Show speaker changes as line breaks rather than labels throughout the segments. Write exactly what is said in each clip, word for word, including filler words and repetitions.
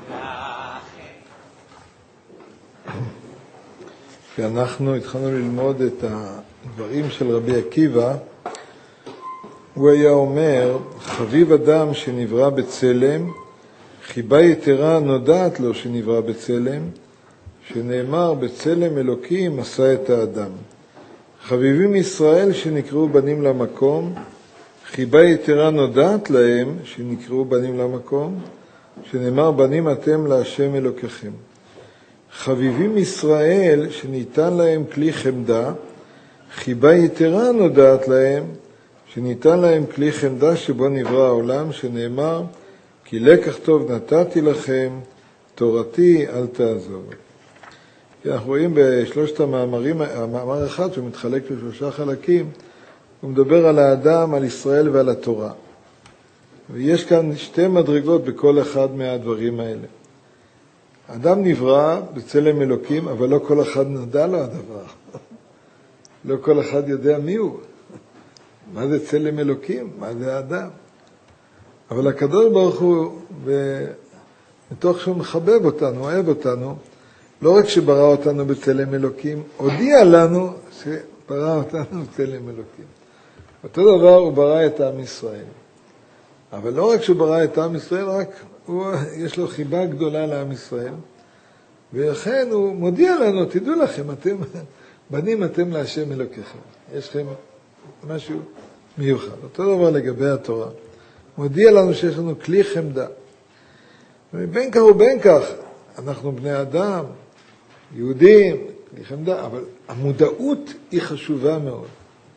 כשאנחנו התחלנו ללמוד את הדברים של רבי עקיבא, הוא היה אומר, חביב אדם שנברא בצלם, חיבה יתרה נודעת לו שנברא בצלם, שנאמר בצלם אלוקים עשה את האדם. חביבים ישראל שנקראו בנים למקום, חיבה יתרה נודעת להם שנקראו בנים למקום, שנאמר בנים אתם להשם אלוקיכם. חביבים ישראל שניתן להם כלי חמדה, חיבה יתרה נודעת להם שניתן להם כלי חמדה שבו נברא העולם, שנאמר כי לקח טוב נתתי לכם, תורתי אל תעזוב. אנחנו רואים בשלושת המאמרים, המאמר אחד שמתחלק לשלושה חלקים, הוא מדבר על האדם, על ישראל ועל התורה. ויש כאן שתי מדרגות בכל אחד מהדברים האלה. האדם נברא בצלם אלוקים, אבל לא כל אחד נדע לו הדבר. לא כל אחד יודע מי הוא. מה זה צלם אלוקים? מה זה האדם? אבל הקדוש ברוך הוא, מתוך שהוא מחבב אותנו, אוהב אותנו, לא רק שברא אותנו בצלם אלוקים, הודיע לנו שברא אותנו בצלם אלוקים. אותו דבר הוא ברא את עם ישראל. אבל לא רק שהוא ברא את עם ישראל, רק הוא, יש לו חיבה גדולה לעם ישראל. ולכן הוא מודיע לנו, תדעו לכם, אתם, בנים אתם להשם אלוקיכם. יש לכם משהו מיוחד. אותו דבר לגבי התורה. מודיע לנו שיש לנו כלי חמדה. ובין כך ובין כך, אנחנו בני אדם, יהודים, כלי חמדה, אבל המודעות היא חשובה מאוד.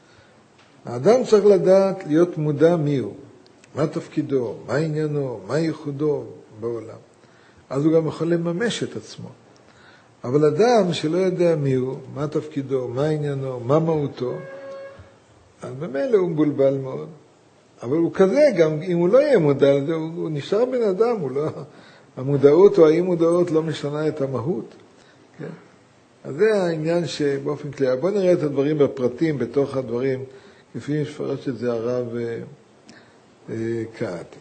האדם צריך לדעת להיות מודע מי הוא, מה תפקידו, מה עניינו, מה ייחודו בעולם. אז הוא גם יכול לממש את עצמו. אבל אדם שלא יודע מי הוא, מה תפקידו, מה עניינו, מה מהותו, אז במילא הוא מבולבל מאוד. אבל הוא כזה, גם אם הוא לא יהיה מודע לזה, הוא, הוא נשאר בן אדם, הוא לא, המודעות או האי מודעות לא משנה את המהות. כן? אז זה העניין שבאופן כללי, בוא נראה את הדברים בפרטים, בתוך הדברים, כפי שפרש את זה הרב אה, אה, קהת.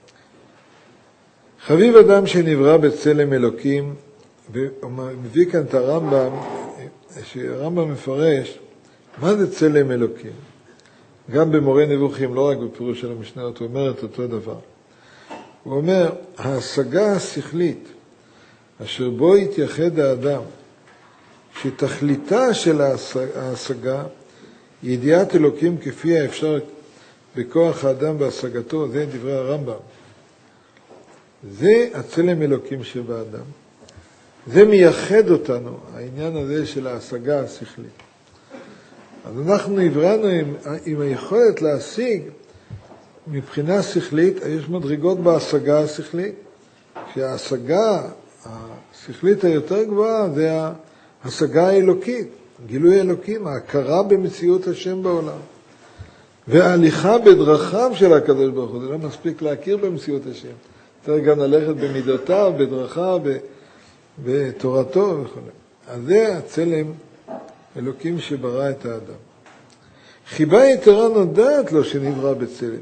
חביב אדם שנברא בצלם אלוקים, ומביא כאן את הרמב"ם, שהרמב"ם מפרש, מה זה צלם אלוקים? גם במורה נבוכים, לא רק בפירוש של המשניות, הוא אומר את אותו דבר. הוא אומר, ההשגה השכלית, אשר בו התייחד האדם, שתכליתה של ההשגה, ידיעת אלוקים כפי האפשר בכוח האדם בהשגתו, זה דברי הרמב"ם. זה הצלם אלוקים שבאדם. זה מייחד אותנו, העניין הזה של ההשגה השכלית. אז אנחנו נבראנו עם, עם היכולת להשיג מבחינה שכלית, יש מדרגות בהשגה השכלית, שההשגה השכלית היותר גבוהה זה ההשגה האלוקית, גילוי אלוקים, ההכרה במציאות השם בעולם. וההליכה בדרכיו של הקדוש ברוך הוא, זה לא מספיק להכיר במציאות השם. צריך גם ללכת במידותיו, בדרכיו, בתורתו וכו'. אז זה הצלם אלוקים שברא את האדם. חיבה יתרה נודעת לו שנברא בצלם.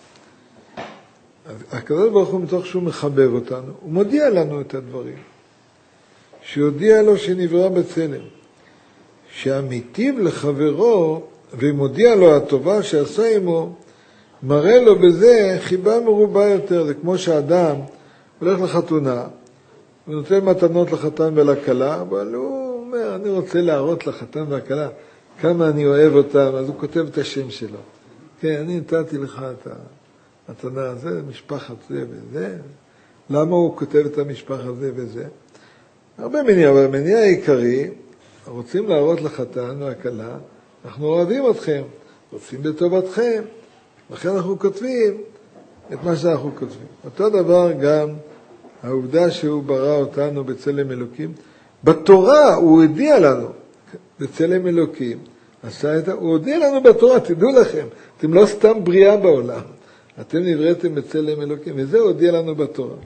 הקדוש ברוך הוא מתוך שהוא מחבב אותנו, הוא מודיע לנו את הדברים. שיודיע לו שנברא בצלם. שהמיטיב לחברו ומודיע לו הטובה שעשה עמו, מראה לו בזה חיבה מרובה יותר. זה כמו שאדם הולך לחתונה, הוא נותן מתנות לחתן ולכלה, אבל הוא אומר, אני רוצה להראות לחתן והכלה כמה אני אוהב אותם, אז הוא כותב את השם שלו. כן, אני נתתי לך את המתנה הזה, משפחת זה וזה. למה הוא כותב את המשפחת זה וזה? הרבה מניע, אבל המניע העיקרי, רוצים להראות לחתן והכלה, אנחנו אוהבים אתכם, רוצים בטובתכם, לכן אנחנו כותבים את מה שאנחנו כותבים. אותו דבר גם העובדה שהוא ברא אותנו בצלם אלוקים. בתורה הוא הודיע לנו, בצלם אלוקים, עשה את, הוא הודיע לנו בתורה, תדעו לכם, אתם לא סתם בריאה בעולם, אתם נבראתם בצלם אלוקים, וזה הודיע לנו בתורה.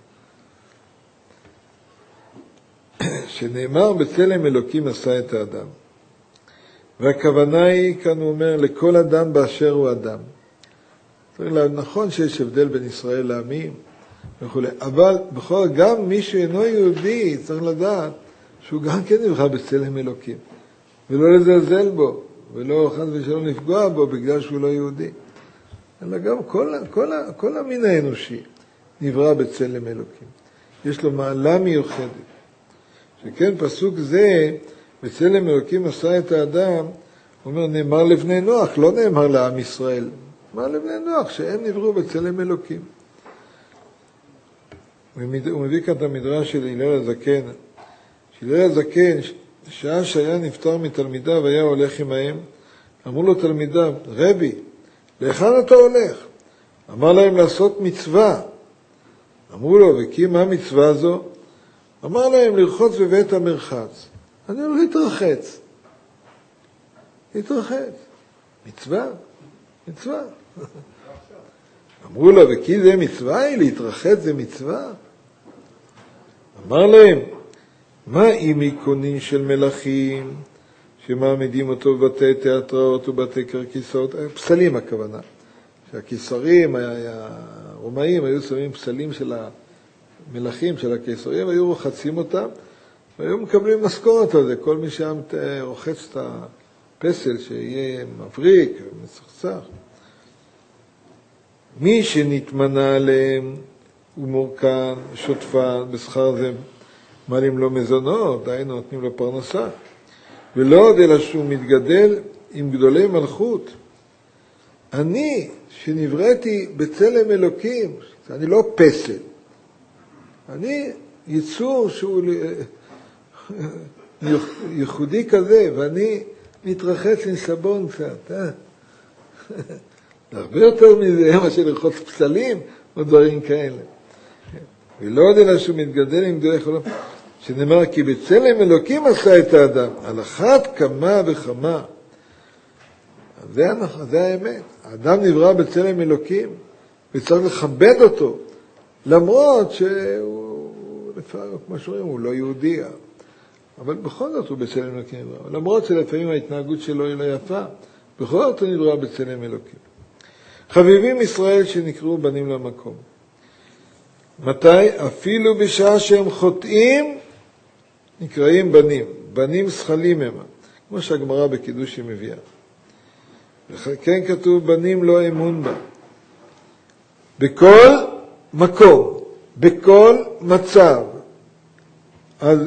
שנאמר בצלם אלוקים עשה את האדם. והכוונה היא, כאן הוא אומר, לכל אדם באשר הוא אדם. נכון שיש הבדל בין ישראל לעמים, וכו'. אבל בכל, גם מי שאינו יהודי צריך לדעת שהוא גם כן נברא בצלם אלוקים, ולא לזלזל בו, ולא חס ושלום לפגוע בו בגלל שהוא לא יהודי. אלא גם כל, כל, כל המין האנושי נברא בצלם אלוקים. יש לו מעלה מיוחדת. שכן פסוק זה, בצלם אלוקים עשה את האדם, הוא אומר, נאמר לבני נוח, לא נאמר לעם ישראל. נאמר לבני נוח, שהם נבראו בצלם אלוקים. הוא מביא כאן את המדרש של הלל הזקן. שהלל הזקן, שעה שהיה נפטר מתלמידיו והיה הולך עמהם, אמרו לו תלמידיו, רבי, לאן אתה הולך? אמר להם לעשות מצווה. אמרו לו, וכי מה מצווה זו? אמר להם לרחוץ בבית המרחץ. אני הולך להתרחץ. להתרחץ. מצווה? מצווה. אמרו לו, וכי זה מצווה היא? להתרחץ זה מצווה? אמר להם, מה אם עיקונים של מלכים שמעמידים אותו בבתי תיאטראות ובתי קרקיסות? פסלים הכוונה. שהקיסרים, הרומאים היו שמים פסלים של המלכים, של הקיסרים, היו רוחצים אותם, והיו מקבלים משכורת על זה. כל מי שהיה רוחץ את הפסל שיהיה מבריק ומצחצח. מי שנתמנה עליהם הוא מורכן, שוטפן, בשכר זה מעלים לו מזונות, דהיינו נותנים לו פרנסה. ולא עוד אלא שהוא מתגדל עם גדולי מלכות. אני, שנבראתי בצלם אלוקים, אני לא פסל. אני יצור שהוא ייחודי כזה, ואני מתרחץ עם סבון קצת. אה? הרבה יותר מזה, מה שלרחוץ פסלים או דברים כאלה. ולא עוד אלא שהוא מתגדל עם גדולי חולם, שנאמר כי בצלם אלוקים עשה את האדם, על אחת כמה וכמה. זה, זה האמת. האדם נברא בצלם אלוקים, וצריך לכבד אותו, למרות שהוא, לפעמים, כמו שאומרים, הוא לא יהודי, אבל בכל זאת הוא בצלם אלוקים נברא. למרות שלפעמים ההתנהגות שלו היא לא יפה, בכל זאת הוא נברא בצלם אלוקים. חביבים ישראל שנקראו בנים למקום. מתי? אפילו בשעה שהם חוטאים, נקראים בנים. בנים שכלים הם, כמו שהגמרא בקידוש היא מביאה. וכן כתוב בנים לא אמון בה. בכל מקום, בכל מצב, אז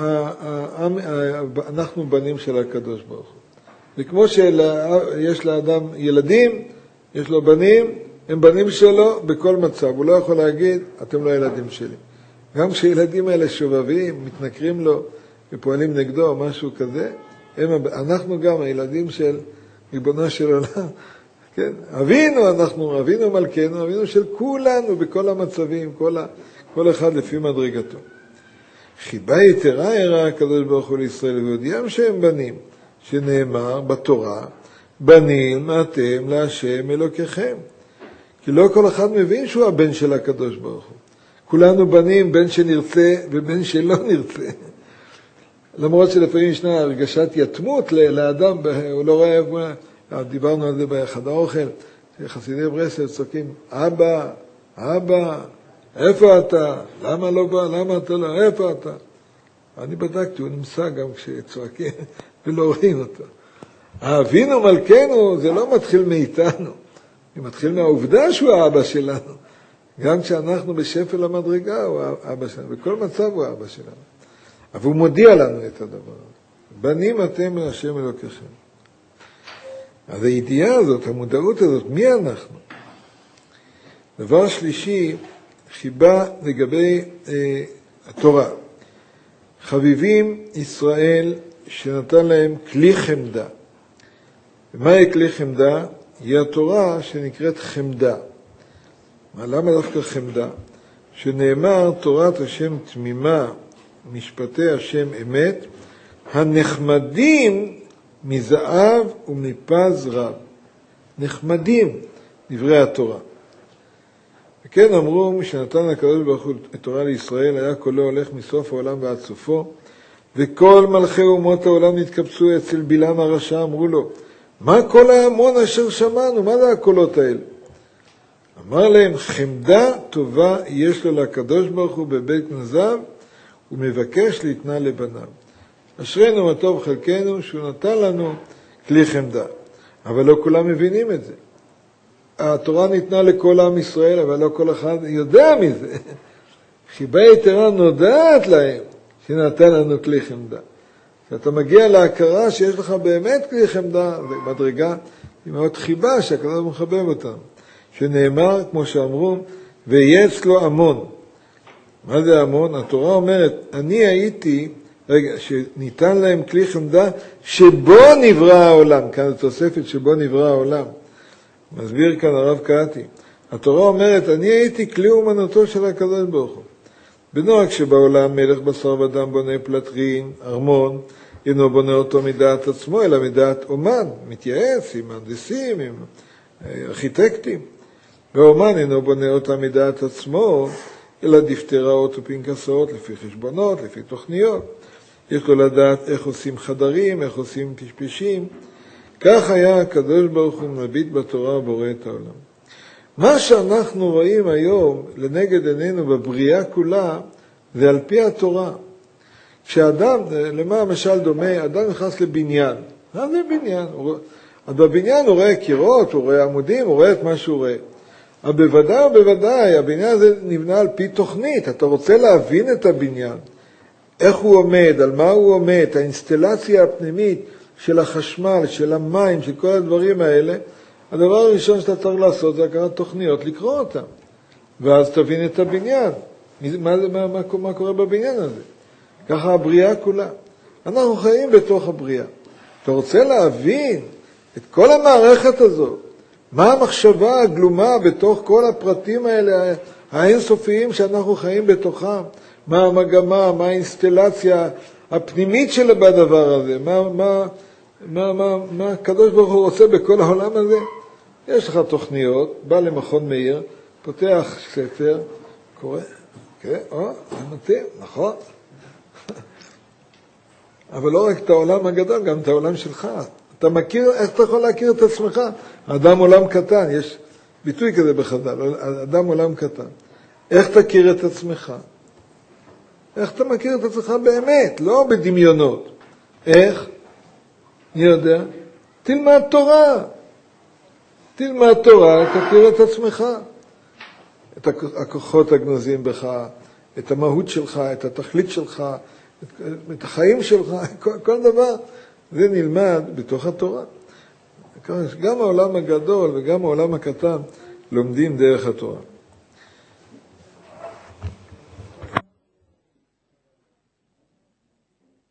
אנחנו בנים של הקדוש ברוך הוא. וכמו שיש לאדם ילדים, יש לו בנים, הם בנים שלו בכל מצב. הוא לא יכול להגיד, אתם לא ילדים שלי. גם כשילדים האלה שובבים, מתנכרים לו ופועלים נגדו או משהו כזה, הם, אנחנו גם הילדים של ריבונו של עולם. כן? אבינו, אנחנו אבינו מלכנו, אבינו של כולנו בכל המצבים, כל, ה, כל אחד לפי מדרגתו. חיבה יתרה הראה הקדוש ברוך הוא לישראל ויודיעם שהם בנים, שנאמר בתורה, בנים אתם להשם אלוקיכם. כי לא כל אחד מבין שהוא הבן של הקדוש ברוך הוא. כולנו בנים, בן שנרצה ובן שלא נרצה. למרות שלפעמים ישנה הרגשת יתמות לאדם, הוא לא רואה, דיברנו על זה באחד האוכל, חסידי ברסלב צועקים, אבא, אבא, איפה אתה? למה לא בא? למה אתה לא? איפה אתה? אני בדקתי, הוא נמצא גם כשצועקים ולא רואים אותו. אבינו מלכנו זה לא מתחיל מאיתנו, זה מתחיל מהעובדה שהוא האבא שלנו. גם כשאנחנו בשפל המדרגה הוא האבא שלנו, בכל מצב הוא האבא שלנו. אבל הוא מודיע לנו את הדבר. בנים אתם להשם אלוקיכם. אז הידיעה הזאת, המודעות הזאת, מי אנחנו? דבר שלישי, חיבה לגבי אה, התורה. חביבים ישראל שנתן להם כלי חמדה. ומהי כלי חמדה? היא התורה שנקראת חמדה. למה דווקא חמדה? שנאמר תורת השם תמימה, משפטי השם אמת, הנחמדים מזהב ומפז רב. נחמדים דברי התורה. וכן אמרו, משנתן הקדוש ברוך הוא את תורה לישראל, היה כולו הולך מסוף העולם ועד סופו, וכל מלכי אומות העולם נתקבצו אצל בלעם הרשע, אמרו לו, מה כל ההמון אשר שמענו? מה זה הקולות האלה? אמר להם, חמדה טובה יש לו לקדוש ברוך הוא בבית נזב, ומבקש להתנה לבניו. אשרינו מה טוב חלקנו שהוא נתן לנו כלי חמדה. אבל לא כולם מבינים את זה. התורה ניתנה לכל עם ישראל, אבל לא כל אחד יודע מזה. חיבה יתרה נודעת להם שנתן לנו כלי חמדה. כשאתה מגיע להכרה שיש לך באמת כלי חמדה, זה מדרגה עם מאוד חיבה שהקדוש ברוך הוא מחבב אותנו. שנאמר, כמו שאמרו, ויהיה אצלו המון. מה זה המון? התורה אומרת, אני הייתי, רגע, שניתן להם כלי חמדה שבו נברא העולם. כאן התוספת שבו נברא העולם. מסביר כאן הרב קהתי. התורה אומרת, אני הייתי כלי אומנותו של הקדוש ברוך הוא. בנוהג שבעולם מלך בשר ודם בונה פלטרין, ארמון, אינו בונה אותו מדעת עצמו, אלא מדעת אומן, מתייעץ עם מהנדסים, עם ארכיטקטים. והאומן אינו בונה אותה מדעת עצמו, אלא דפתראות ופנקסות, לפי חשבונות, לפי תוכניות. יש לו לדעת איך עושים חדרים, איך עושים פשפשים. כך היה הקדוש ברוך הוא מביט בתורה ובורא את העולם. מה שאנחנו רואים היום לנגד עינינו בבריאה כולה, זה על פי התורה. כשאדם, למה המשל דומה, אדם נכנס לבניין. מה זה בניין? אז בבניין הוא רואה קירות, הוא רואה עמודים, הוא רואה את מה שהוא רואה. אבל בוודאי ובוודאי, הבניין הזה נבנה על פי תוכנית. אתה רוצה להבין את הבניין, איך הוא עומד, על מה הוא עומד, האינסטלציה הפנימית של החשמל, של המים, של כל הדברים האלה, הדבר הראשון שאתה צריך לעשות זה לקחת תוכניות, לקרוא אותם. ואז תבין את הבניין. מה, מה, מה, מה קורה בבניין הזה? ככה הבריאה כולה. אנחנו חיים בתוך הבריאה. אתה רוצה להבין את כל המערכת הזאת, מה המחשבה הגלומה בתוך כל הפרטים האלה, האינסופיים שאנחנו חיים בתוכם, מה המגמה, מה האינסטלציה הפנימית של בדבר הזה, מה, מה, מה, מה, מה הקדוש ברוך הוא רוצה בכל העולם הזה. יש לך תוכניות, בא למכון מאיר, פותח ספר, קורא, כן, או, זה מתאים, נכון. אבל לא רק את העולם הגדול, גם את העולם שלך. אתה מכיר, איך אתה יכול להכיר את עצמך? אדם עולם קטן, יש ביטוי כזה בחז"ל, אדם עולם קטן. איך תכיר את עצמך? איך אתה מכיר את עצמך באמת, לא בדמיונות. איך? אני יודע. תלמד תורה. תלמד תורה, תכיר את עצמך. את הכוחות הגנוזים בך, את המהות שלך, את התכלית שלך, את, את החיים שלך, כל, כל דבר. זה נלמד בתוך התורה. גם העולם הגדול וגם העולם הקטן לומדים דרך התורה.